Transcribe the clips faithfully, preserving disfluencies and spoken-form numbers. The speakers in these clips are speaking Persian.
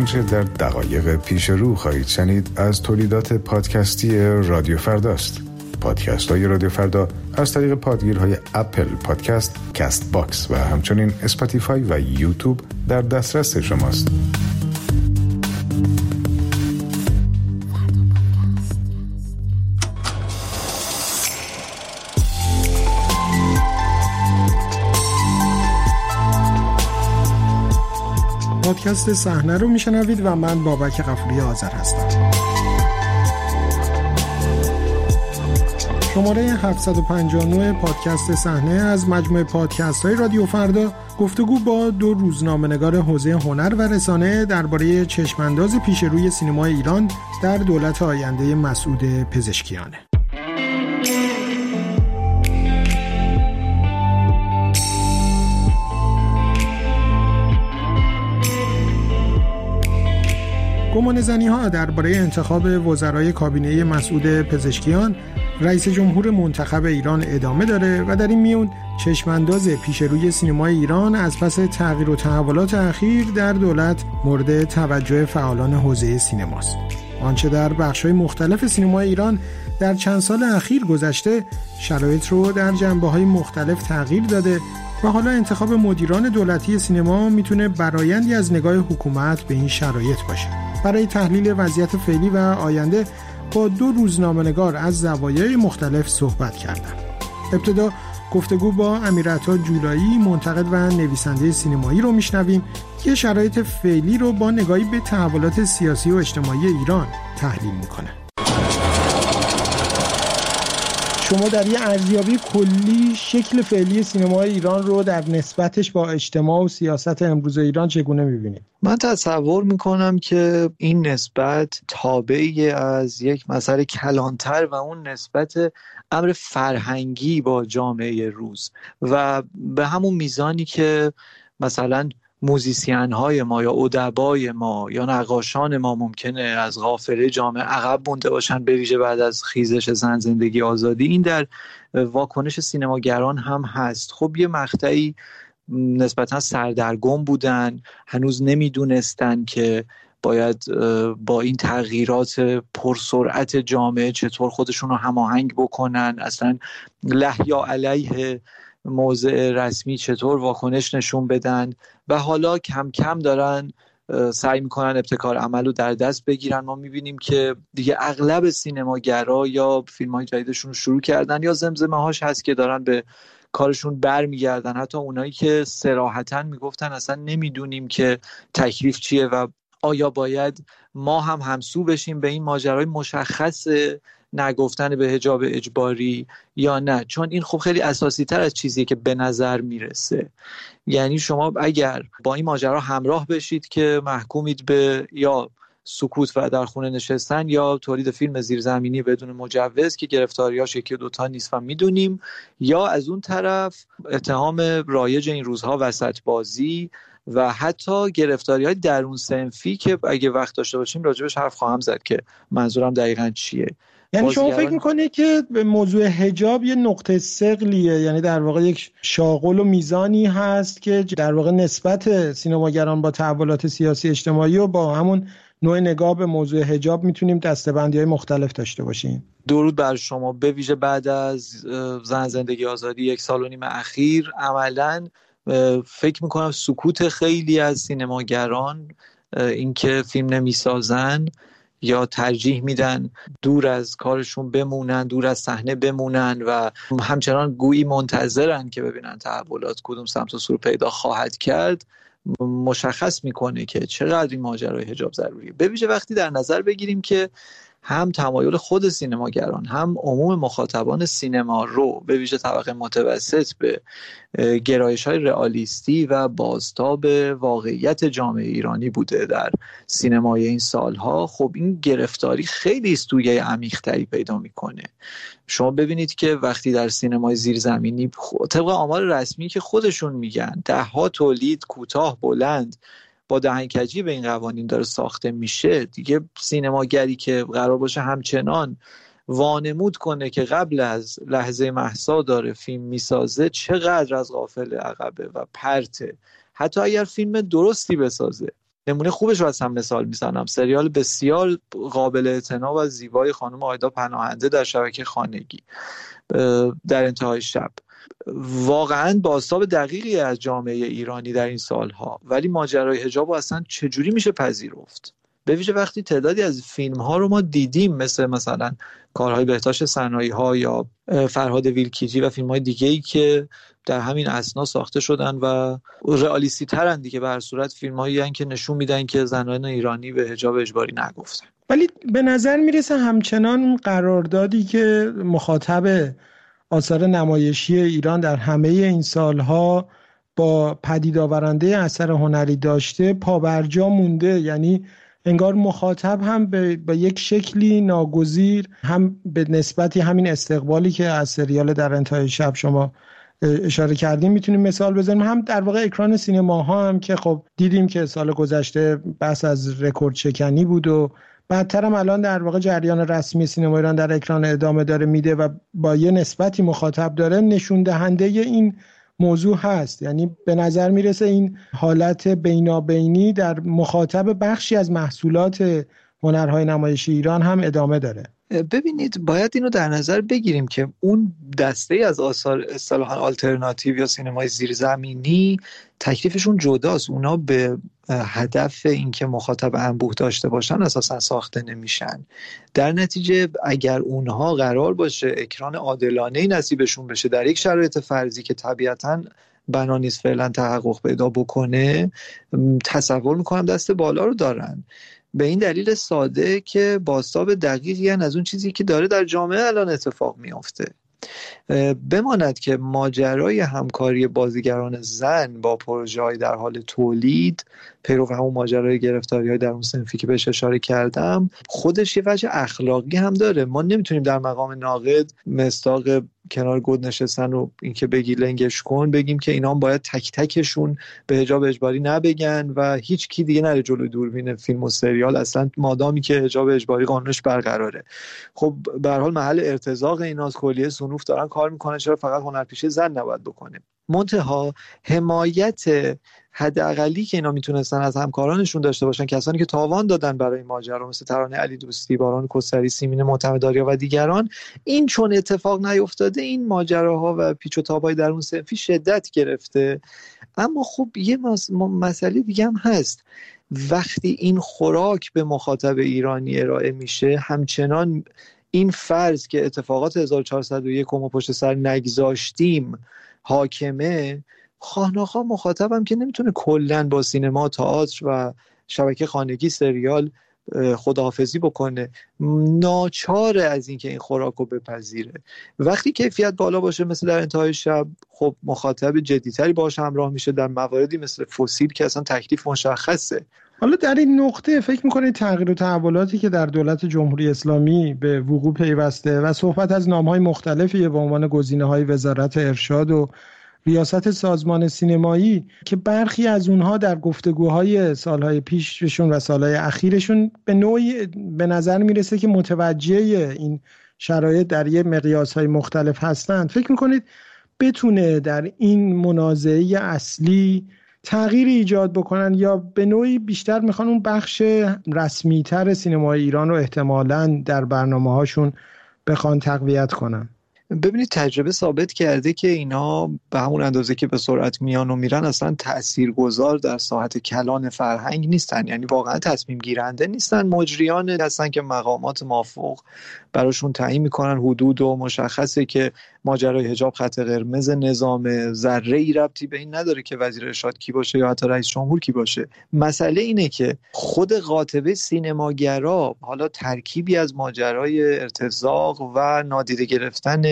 آنچه در دقایق پیش رو خواهید شنید از تولیدات پادکستی رادیو فرداست. پادکست های رادیو فردا از طریق پادگیرهای اپل پادکست، کست باکس و همچنین اسپاتیفای و یوتیوب در دسترس شماست. پادکست صحنه رو میشنوید و من بابک غفوری آذر هستم. شماره هفتصد و پنجاه و نه پادکست صحنه از مجموعه پادکست های رادیو فردا گفتگو با دو روزنامه‌نگار حوزه هنر و رسانه درباره چشمانداز پیش روی سینمای ایران در دولت آینده مسعود پزشکیانه. گمانه‌زنی‌ها درباره انتخاب وزرای کابینه مسعود پزشکیان رئیس جمهور منتخب ایران ادامه داره و در این میون چشمانداز پیش روی سینمای ایران از پس تغییر و تحولات اخیر در دولت مورد توجه فعالان حوزه سینماست. آنچه در بخش‌های مختلف سینمای ایران در چند سال اخیر گذشته شرایط رو در جنبه‌های مختلف تغییر داده و حالا انتخاب مدیران دولتی سینما میتونه برآیندی از نگاه حکومت به این شرایط باشه. برای تحلیل وضعیت فعلی و آینده با دو روزنامه‌نگار از زوایای مختلف صحبت کردم. ابتدا گفتگو با امیرعطا جولایی، منتقد و نویسنده سینمایی رو میشنویم که شرایط فعلی رو با نگاهی به تحولات سیاسی و اجتماعی ایران تحلیل میکنه. شما در یه ارزیابی کلی شکل فعلی سینمای ایران رو در نسبتش با اجتماع و سیاست امروز ایران چگونه می‌بینید؟ من تصور میکنم که این نسبت تابعی از یک مسئله کلانتر و اون نسبت امر فرهنگی با جامعه روز و به همون میزانی که مثلا موزیسین های ما یا ادبای ما یا نقاشان ما ممکنه از قافله جامعه عقب مونده باشن، به ویژه بعد از خیزش زن زندگی آزادی، این در واکنش سینماگران هم هست. خب یه مقطعی نسبتا سردرگم بودن، هنوز نمیدونستن که باید با این تغییرات پرسرعت جامعه چطور خودشون رو هماهنگ بکنن، اصلا له یا علیه موضع رسمی چطور واکنش نشون بدن و حالا کم کم دارن سعی میکنن ابتکار عمل رو در دست بگیرن. ما میبینیم که دیگه اغلب سینماگرا یا فیلم های جدیدشون رو شروع کردن یا زمزمه هاش هست که دارن به کارشون برمیگردن. حتی اونایی که صراحتاً میگفتن اصلا نمیدونیم که تکلیف چیه و آیا باید ما هم همسو بشیم به این ماجرای مشخص نگفتن به حجاب اجباری یا نه، چون این خب خیلی اساسی تر از چیزیه که به نظر میرسه. یعنی شما اگر با این ماجرا همراه بشید که محکومید به یا سکوت و در خونه نشستن یا تولید فیلم زیرزمینی بدون مجوز که گرفتاریاش یکی دوتا نیست و میدونیم، یا از اون طرف اتهام رایج این روزها وسط بازی و حتی گرفتاری‌های درون صنفی که اگه وقت داشته باشیم راجبش حرف خواهم زد که منظورم دقیقاً چیه. یعنی شما فکر میکنید که به موضوع حجاب یه نقطه ثقلیه، یعنی در واقع یک شاغل و میزانی هست که در واقع نسبت سینماگران با تحولات سیاسی اجتماعی و با همون نوع نگاه به موضوع حجاب میتونیم دسته‌بندی‌های مختلف داشته باشیم؟ درود بر شما. به ویژه بعد از زن زندگی آزادی یک سال و نیم اخیر عملاً فکر میکنم سکوت خیلی از سینماگران، اینکه فیلم نمیسازن یا ترجیح میدن دور از کارشون بمونن، دور از صحنه بمونن و همچنان گویی منتظرن که ببینن تحولات کدوم سمت و سو پیدا خواهد کرد، مشخص میکنه که چقدر این ماجرای حجاب ضروریه. به ویژه وقتی در نظر بگیریم که هم تمایل خود سینماگران هم عموم مخاطبان سینما رو به ویژه طبقه متوسط به گرایش‌های رئالیستی و بازتاب واقعیت جامعه ایرانی بوده در سینمای این سالها. خب این گرفتاری خیلی سویه عمیق‌تری پیدا میکنه. شما ببینید که وقتی در سینمای زیرزمینی طبق آمار رسمی که خودشون میگن ده ها تولید کوتاه بلند با دهنکجی به این قوانین داره ساخته میشه، دیگه سینماگری که قرار باشه همچنان وانمود کنه که قبل از لحظه مهسا داره فیلم میسازه چقدر از غافل عقبه و پرته. حتی اگر فیلم درستی بسازه نمونه خوبش رو از هم مثال میزنم. سریال بسیار قابل اعتنا و زیبای خانم آیدا پناهنده در شبکه خانگی در انتهای شب، واقعا بازتاب دقیقی از جامعه ایرانی در این سالها، ولی ماجرای حجاب اصلا چجوری میشه پذیرفت؟ به ویژه وقتی تعدادی از فیلم ها رو ما دیدیم، مثل مثلا کارهای بهتاش صنایع ها یا فرهاد ویلکیجی و فیلم های دیگه ای که در همین اثنا ساخته شدن و رئالیستی ترن دیگه. به هر صورت فیلم هایی هستن که نشون میدن که زنان ایرانی به حجاب اجباری نگفتن. ولی به نظر میرسه همچنان قراردادی که مخاطب آثار نمایشی ایران در همه این سالها با پدید آورنده اثر هنری داشته پابرجا مونده. یعنی انگار مخاطب هم به, به یک شکلی ناگزیر، هم به نسبتی همین استقبالی که از سریال در انتهای شب شما اشاره کردیم میتونیم مثال بزنیم، هم در واقع اکران سینماها هم که خب دیدیم که سال گذشته بحث از رکورد شکنی بود و بعدتر هم الان در واقع جریان رسمی سینما ایران در اکران ادامه داره میده و با یه نسبتی مخاطب داره، نشون دهنده این موضوع هست. یعنی به نظر میرسه این حالت بینابینی در مخاطب بخشی از محصولات هنرهای نمایشی ایران هم ادامه داره. ببینید، باید اینو در نظر بگیریم که اون دسته از آثار اصطلاحاً آلترناتیو یا سینمای زیرزمینی تکلیفشون جداست. اونا به هدف اینکه مخاطب انبوه داشته باشن اساساً ساخته نمیشن. در نتیجه اگر اونها قرار باشه اکران عادلانه‌ای نصیبشون بشه در یک شرایط فرضی که طبیعتاً بنا نیست فعلا تحقق پیدا بکنه، تصور میکنم دست بالا رو دارن. به این دلیل ساده که بازتاب دقیقی هن از اون چیزی که داره در جامعه الان اتفاق میافته. بماند که ماجرای همکاری بازیگران زن با پروژه‌های در حال تولید، پیرو همون ماجرای گرفتاری‌های در اون صنفی که بهش اشاره کردم، خودش یه وجه اخلاقی هم داره. ما نمیتونیم در مقام ناقد مصداق کنار گود نشستن و اینکه بگی لنگش کن بگیم که اینا هم باید تک تکشون به حجاب اجباری نبگن و هیچ کی دیگه نره جلوی دوربین فیلم و سریال اصلا مادامی که حجاب اجباری قانونش برقراره. خب به هر حال محل ارتزاق ایناست، کلیه صنوف دارن کار میکنن، چرا فقط هنرپیشه زن نباید بکنه؟ منتها حمایت حداقلی که اینا میتونستن از همکارانشون داشته باشن، کسانی که تاوان دادن برای ماجرا مثل ترانه علی دوستی، باران کسری، سیمین معتمدآریا و دیگران، این چون اتفاق نیفتاده این ماجراها و پیچ و تاب‌های در اون صنفی شدت گرفته. اما خب یه مسئله دیگه هم هست. وقتی این خوراک به مخاطب ایرانی ارائه میشه، همچنان این فرض که اتفاقات هزار و چهارصد و یک رو ما پشت سر نگذاشتیم حاکمه، خواهناخواه مخاطبم که نمیتونه کلن با سینما، تئاتر و شبکه خانگی، سریال خداحافظی بکنه، ناچاره از اینکه این خوراک رو بپذیره. وقتی کیفیت بالا باشه مثل در انتهای شب، خب مخاطب جدیتری باش همراه میشه. در مواردی مثل فسیل که اصلا تکلیف مشخصه. حالا در این نقطه فکر میکنید تغییر و تحولاتی که در دولت جمهوری اسلامی به وقوع پیوسته و صحبت از نام‌های مختلفی به عنوان گزینه‌های وزارت ارشاد و ریاست سازمان سینمایی که برخی از اونها در گفتگوهای سالهای پیششون و سالهای اخیرشون به نوعی به نظر میرسه که متوجه این شرایط در یه مقیاس‌های مختلف هستند، فکر میکنید بتونه در این منازعه اصلی تغییری ایجاد بکنن یا به نوعی بیشتر میخوان اون بخش رسمی‌تر سینمای ایران رو احتمالاً در برنامه‌هاشون بخوان تقویت کنن؟ ببینید، تجربه ثابت کرده که اینا به همون اندازه که به سرعت میان و میرن اصلا تاثیرگذار در ساحت کلان فرهنگ نیستن. یعنی واقعا تصمیم گیرنده نیستن، مجریان هستن که مقامات مافوق براشون تعیین میکنن حدود و مشخصه که ماجرای حجاب خط قرمز نظام، ذره ای ربطی به این نداره که وزیر ارشاد کی باشه یا حتی رئیس جمهور کی باشه. مسئله اینه که خود قاطبه سینماگرا، حالا ترکیبی از ماجرای ارتزاق و نادیده گرفتن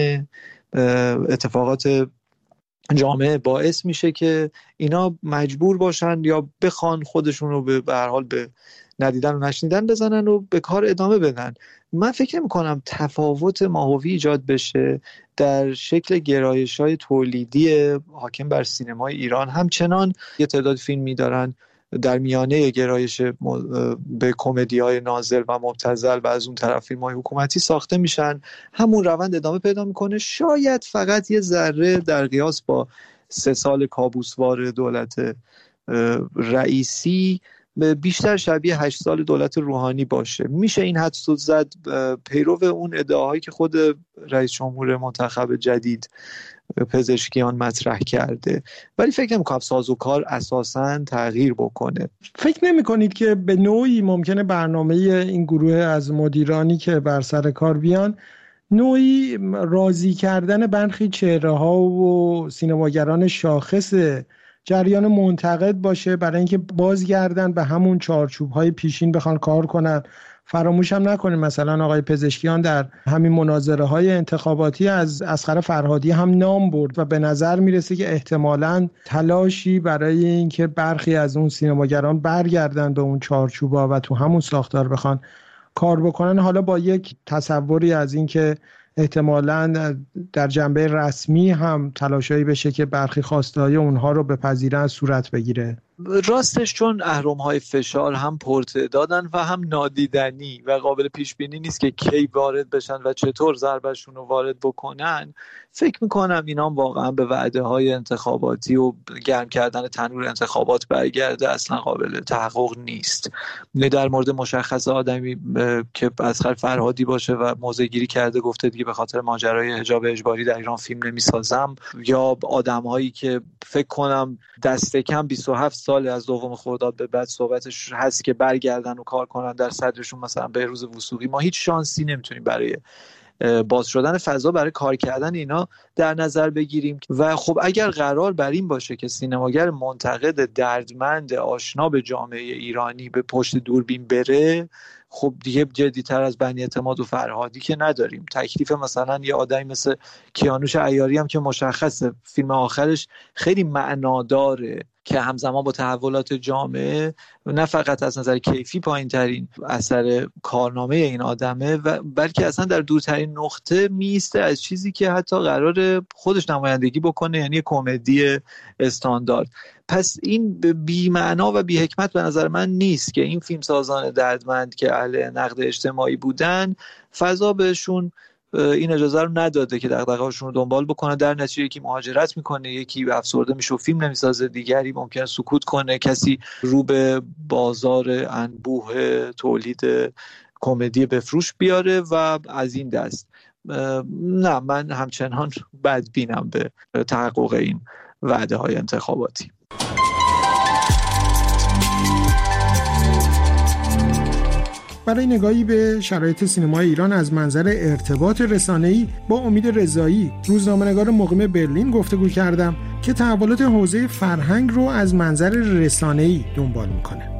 اتفاقات جامعه باعث میشه که اینا مجبور باشن یا بخوان خودشون رو به هر حال به ندیدن و نشنیدن بزنن و به کار ادامه بدن. من فکر میکنم تفاوت ماهوی ایجاد بشه در شکل گرایش‌های تولیدی حاکم بر سینمای ایران. همچنان یه تعداد فیلمی دارن در میانه گرایش به کمدی‌های نازل و مبتذل و از اون طرف فیلم‌های حکومتی ساخته میشن. همون روند ادامه پیدا میکنه. شاید فقط یه ذره در قیاس با سه سال کابوسوار دولت رئیسی بیشتر شبیه هشت سال دولت روحانی باشه. میشه این حدس زد پیرو اون ادعاهایی که خود رئیس جمهور منتخب جدید پزشکیان مطرح کرده، ولی فکر نمی‌کنم سازوکار اساساً تغییر بکنه. فکر نمی‌کنید که به نوعی ممکنه برنامه این گروه از مدیرانی که بر سر کار بیان نوعی راضی کردن برخی چهره‌ها و سینماگران شاخص جریان منتقد باشه برای اینکه بازگردن به همون چارچوب‌های پیشین بخوان کار کنن؟ فراموش هم نکنیم مثلا آقای پزشکیان در همین مناظره‌های انتخاباتی از اصغر فرهادی هم نام برد و به نظر میرسه که احتمالاً تلاشی برای اینکه برخی از اون سینماگران برگردن به اون چارچوبا و تو همون ساختار بخوان کار بکنن، حالا با یک تصوری از اینکه احتمالاً در جنبه رسمی هم تلاشایی بشه که برخی خواسته‌های اونها رو بپذیرن صورت بگیره. راستش چون اهرم‌های فشار هم پرتعدادن و هم نادیدنی و قابل پیش بینی نیست که کی وارد بشن و چطور ضربشون رو وارد بکنن، فکر میکنم اینا واقعا به وعده های انتخاباتی و گرم کردن تنور انتخابات برگرده اصلا قابل تحقق نیست. در مورد مشخص آدمی که اصغر فرهادی باشه و موضع‌گیری کرده گفته دیگه به خاطر ماجرای حجاب اجباری در ایران فیلم نمیسازم، یا آدم‌هایی که فکر کنم دست کم بیست و هفت سال از دوم خرداد به بعد صحبتش هست که برگردن و کار کنن، در صدرشون مثلا بهروز وثوقی، ما هیچ شانسی نمیتونیم برای باز شدن فضا برای کار کردن اینا در نظر بگیریم. و خب اگر قرار بر این باشه که سینماگر منتقد دردمند آشنا به جامعه ایرانی به پشت دوربین بره، خب دیگه جدی‌تر از بنی اعتماد و فرهادی که نداریم. تکلیف مثلا یه آدمی مثل کیانوش عیاری هم که مشخصه فیلم آخرش خیلی معناداره که همزمان با تحولات جامعه نه فقط از نظر کیفی پایین ترین اثر کارنامه این آدمه و بلکه اصلا در دورترین نقطه میسته از چیزی که حتی قرار خودش نمایندگی بکنه، یعنی کمدی استاندارد. پس این بی معنا و بی حکمت به نظر من نیست که این فیلمسازان دردمند که اهل نقد اجتماعی بودن فضا بهشون این اجازه رو نداده که دغدغه‌هاشون رو دنبال بکنه. در نتیجه یکی مهاجرت میکنه، یکی افسرده میشه و فیلم نمیسازه، دیگری ممکنه سکوت کنه، کسی رو به بازار انبوه تولید کمدی بفروش بیاره و از این دست. نه، من همچنان بدبینم به تحقق این وعده های انتخاباتی. برای نگاهی به شرایط سینمای ایران از منظر ارتباط رسانه‌ای با امید رضایی، روزنامه‌نگار مقیم برلین، گفتگو کردم که تحولات حوزه فرهنگ رو از منظر رسانه‌ای دنبال میکنه.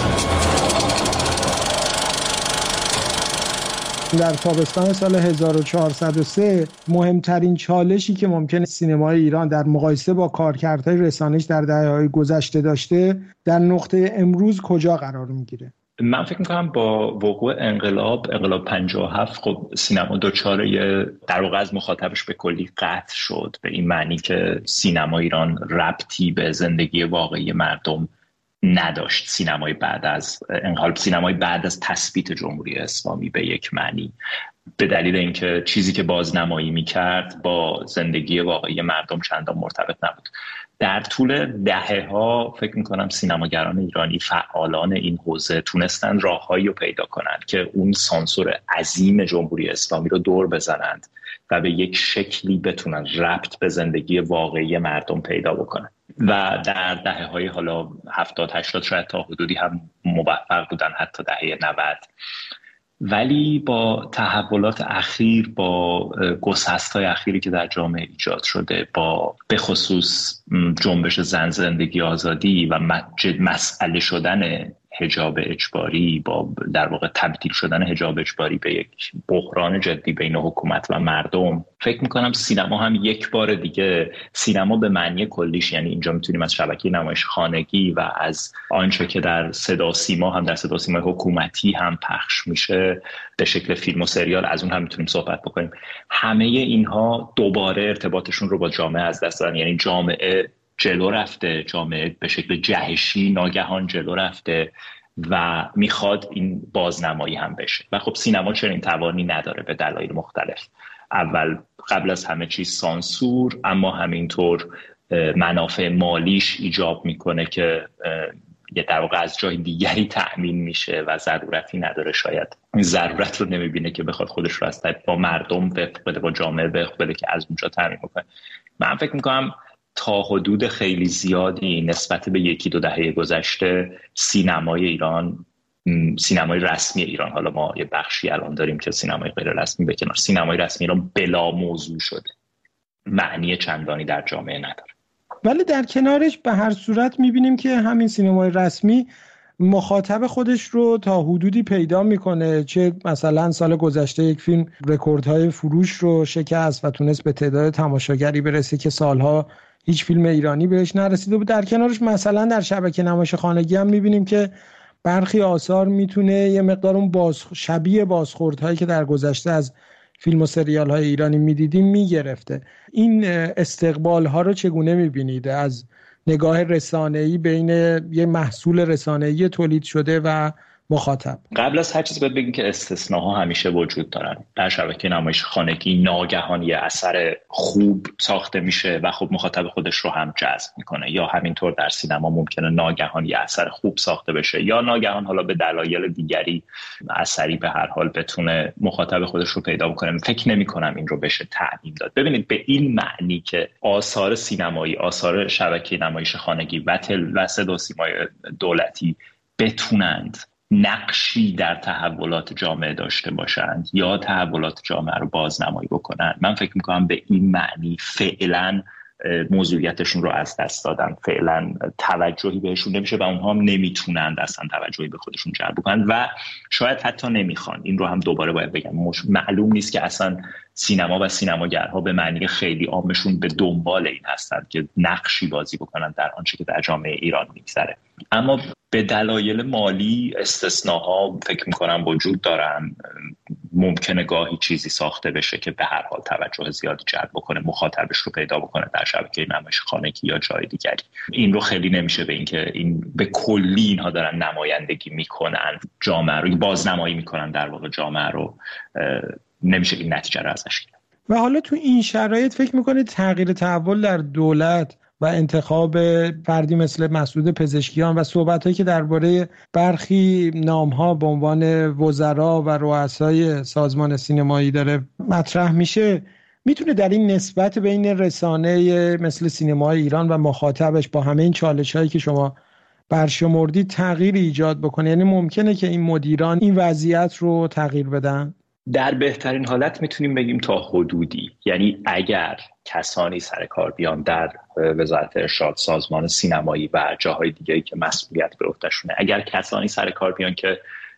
در تابستان سال هزار و چهارصد و سه مهمترین چالشی که ممکنه سینمای ایران در مقایسه با کارکردهای رسانش در دهه‌های گذشته داشته در نقطه امروز کجا قرار میگیره؟ من فکر میکنم با وقوع انقلاب انقلاب پنجاه و هفت خب سینما دچار در واقع از مخاطبش به کلی قطع شد، به این معنی که سینما ایران ربطی به زندگی واقعی مردم نداشت. سینمای بعد از انقلاب، سینمای بعد از تثبیت جمهوری اسلامی به یک معنی، به دلیل اینکه چیزی که بازنمایی میکرد با زندگی واقعی مردم چندان مرتبط نبود. در طول دهه‌ها فکر میکنم سینماگران ایرانی، فعالان این حوزه، تونستن راههایی رو پیدا کنند که اون سانسور عظیم جمهوری اسلامی رو دور بزنند و به یک شکلی بتونن ربط به زندگی واقعی مردم پیدا بکنن. و در دهه‌های حالا هفتاد هشتاد شاید تا حدودی هم موفق بودن، حتی دهه نود. ولی با تحولات اخیر، با گسست‌های اخیری که در جامعه ایجاد شده، با به خصوص جنبش زن زندگی آزادی و مسئله شدن حجاب اجباری، با در واقع تبدیل شدن حجاب اجباری به یک بحران جدی بین حکومت و مردم، فکر میکنم سینما هم یک بار دیگه، سینما به معنی کلیش، یعنی اینجا میتونیم از شبکه نمایش خانگی و از آنچه که در صدا سیما هم در صدا سیما حکومتی هم پخش میشه به شکل فیلم و سریال، از اون هم میتونیم صحبت بکنیم. همه اینها دوباره ارتباطشون رو با جامعه از دست دادن. یعنی جامعه جلو رفته، جامعه به شکل جهشی ناگهان جلو رفته و میخواد این بازنمایی هم بشه. و خب سینما چنین توانی نداره به دلایل مختلف. اول قبل از همه چیز سانسور، اما همینطور منافع مالیش ایجاب میکنه که در واقع از جای دیگری تأمین میشه و ضرورتی نداره، شاید ضرورت رو نمیبینه که بخواد خودش رو از با مردم بده، با جامعه بده که از اونجا تأمین بکنه. من فکر میکنم تا حدود خیلی زیادی نسبت به یکی دو دهه گذشته سینمای ایران، سینمای رسمی ایران، حالا ما یه بخشی الان داریم که سینمای غیر رسمی به کنار، سینمای رسمی ایران بلا موضوع شده، معنی چندانی در جامعه نداره. ولی در کنارش به هر صورت میبینیم که همین سینمای رسمی مخاطب خودش رو تا حدودی پیدا میکنه، چه مثلا سال گذشته یک فیلم رکوردهای فروش رو شکست و تونست به تعداد تماشاگری برسه که سالها هیچ فیلم ایرانی بهش نرسیده بود. در کنارش مثلا در شبکه نمایش خانگی هم میبینیم که برخی آثار میتونه یه مقدار اون باز شبیه بازخوردهایی که در گذشته از فیلم و سریال های ایرانی میدیدیم میگرفته. این استقبال ها رو چگونه میبینید از نگاه رسانه‌ای بین یه محصول رسانه‌ای تولید شده و مخاطب؟ قبل از هر چیز باید بگیم که استثناها همیشه وجود دارن. در شبکه نمایش خانگی ناگهان یه اثر خوب ساخته میشه و خب مخاطب خودش رو هم جذب میکنه، یا همینطور در سینما ممکنه ناگهان یه اثر خوب ساخته بشه یا ناگهان حالا به دلایل دیگری اثری به هر حال بتونه مخاطب خودش رو پیدا بکنه. فکر نمی کنم این رو بشه تعمیم داد. ببینید به این معنی که آثار سینمایی، آثار شبکه نمایش خانگی و تل و صدا و سیمای دولتی بتونند نقشی در تحولات جامعه داشته باشند یا تحولات جامعه رو بازنمایی بکنن، من فکر میکنم به این معنی فعلا موضوعیتشون رو از دست دادن، فعلا توجهی بهشون نمیشه و اونها هم نمیتونن اصلا توجهی به خودشون جلب کنن و شاید حتی نمیخوان. این رو هم دوباره باید بگم، معلوم نیست که اصلا سینما و سینماگرها به معنی خیلی عامشون به دنبال این هستند که نقشی بازی بکنن در آنچه که در جامعه ایران میگذره. اما به دلایل مالی استثناها فکر میکنم وجود دارن. ممکنه گاهی چیزی ساخته بشه که به هر حال توجه زیادی جلب بکنه، مخاطبش رو پیدا بکنه در شبکه نمایش خانگی یا جای دیگری. این رو خیلی نمیشه به این که این به کلی اینها دارن نمایندگی میکنن جامعه رو، بازنمایی میکنن در واقع جامعه رو، نمیشه این نتیجه رو ازش گرفت. و حالا تو این شرایط فکر میکنید تغییر تحول در دولت و انتخاب فردی مثل مسعود پزشکیان و صحبت‌هایی که درباره برخی نام‌ها به عنوان وزرا و رؤسای سازمان سینمایی داره مطرح میشه، میتونه در این نسبت بین رسانه مثل سینمای ایران و مخاطبش با همه این چالش‌هایی که شما برشمردید تغییر ایجاد بکنه؟ یعنی ممکنه که این مدیران این وضعیت رو تغییر بدن؟ در بهترین حالت میتونیم بگیم تا حدودی. یعنی اگر کسانی سر کار بیان در وزارت ارشاد، سازمان سینمایی و جاهای دیگه‌ای که مسئولیت به عهده‌شونه، اگر کسانی سر کار بیان که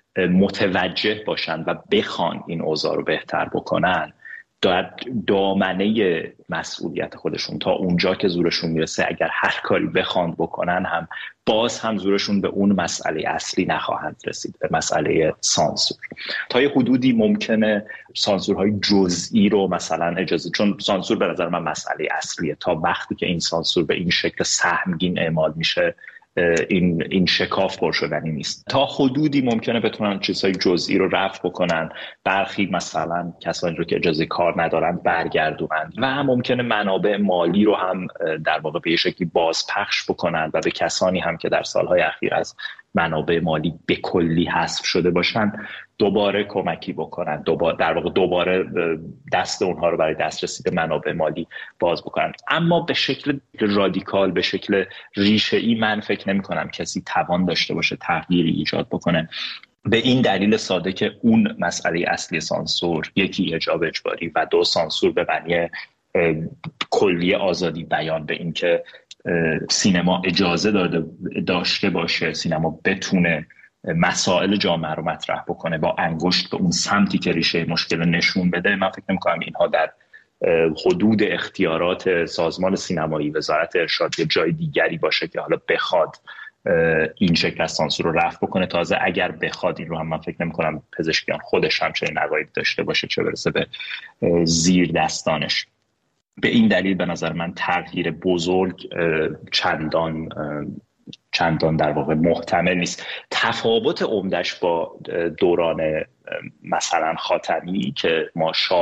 متوجه باشن و بخوان این اوضاع رو بهتر بکنن، در دامنه مسئولیت خودشون تا اونجا که زورشون میرسه اگر هر کاری بخوان بکنن هم باز هم زورشون به اون مسئله اصلی نخواهند رسید، به مسئله سانسور. تا یه حدودی ممکنه سانسورهای جزئی رو مثلا اجازه، چون سانسور به نظر من مسئله اصلیه، تا وقتی که این سانسور به این شکل سهمگین اعمال میشه این این شکاف پر شدنی نیست. تا حدودی ممکنه بتونن چیزهای جزئی رو رفع بکنن، برخی مثلا کسانی رو که اجازه کار ندارن برگردونن و ممکنه منابع مالی رو هم در واقع به شکلی بازپخش بکنن و به کسانی هم که در سالهای اخیر از منابع مالی به کلی حذف شده باشن دوباره کمکی بکنن، دوباره در واقع دوباره دست اونها رو برای دسترسی به منابع مالی باز بکنن. اما به شکل رادیکال، به شکل ریشه‌ای من فکر نمی کنم کسی توان داشته باشه تغییری ایجاد بکنه، به این دلیل ساده که اون مسئله اصلی سانسور، یکی حجاب اجباری و دو سانسور به معنی کلی آزادی بیان، به این که سینما اجازه داده داشته باشه، سینما بتونه مسائل جامعه رو مطرح بکنه با انگشت به اون سمتی که ریشه مشکل نشون بده، من فکر نمی‌کنم اینها در حدود اختیارات سازمان سینمایی، وزارت ارشاد یا جای دیگری باشه که حالا بخواد این شکل از سانسور رو رفع بکنه. تازه اگر بخواد این رو هم من فکر نمی‌کنم پزشکیان خودش هم چنین عقایدی داشته باشه، چه برسه به زیر دستانش. به این دلیل به نظر من تغییر بزرگ چندان چندان در واقع محتمل نیست. تفاوت عمدش با دوران مثلا خاتمی که ما